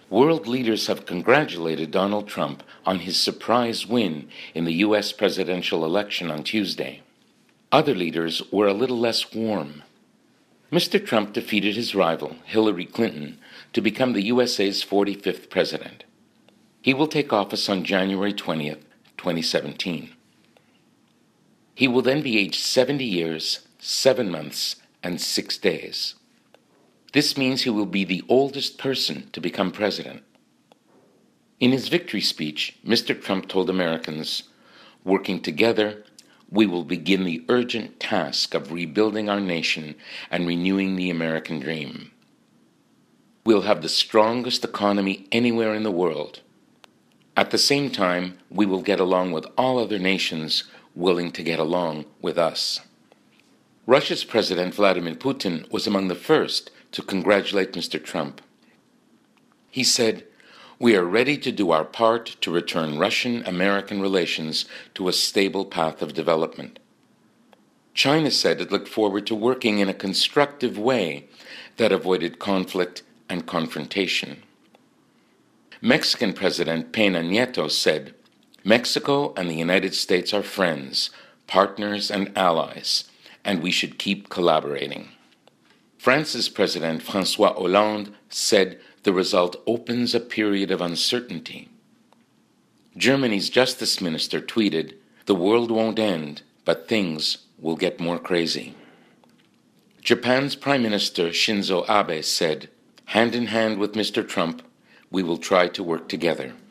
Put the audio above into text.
World leaders have congratulated Donald Trump on his surprise win in the U.S. presidential election on Tuesday. Other leaders were a little less warm. Mr. Trump defeated his rival, Hillary Clinton, to become the USA's 45th president. He will take office on January 20th, 2017. He will then be aged 70 years, 7 months, and 6 days. This means he will be the oldest person to become president. In his victory speech, Mr. Trump told Americans, "Working together, we will begin the urgent task of rebuilding our nation and renewing the American dream. We'll have the strongest economy anywhere in the world. At the same time, we will get along with all other nations willing to get along with us." Russia's President Vladimir Putin was among the first to congratulate Mr. Trump. He said, "We are ready to do our part to return Russian-American relations to a stable path of development." China said it looked forward to working in a constructive way that avoided conflict and confrontation. Mexican President Peña Nieto said, "Mexico and the United States are friends, partners, and allies, and we should keep collaborating." France's President François Hollande said the result opens a period of uncertainty. Germany's Justice Minister tweeted, "The world won't end, but things will get more crazy." Japan's Prime Minister Shinzo Abe said, "Hand in hand with Mr. Trump, we will try to work together."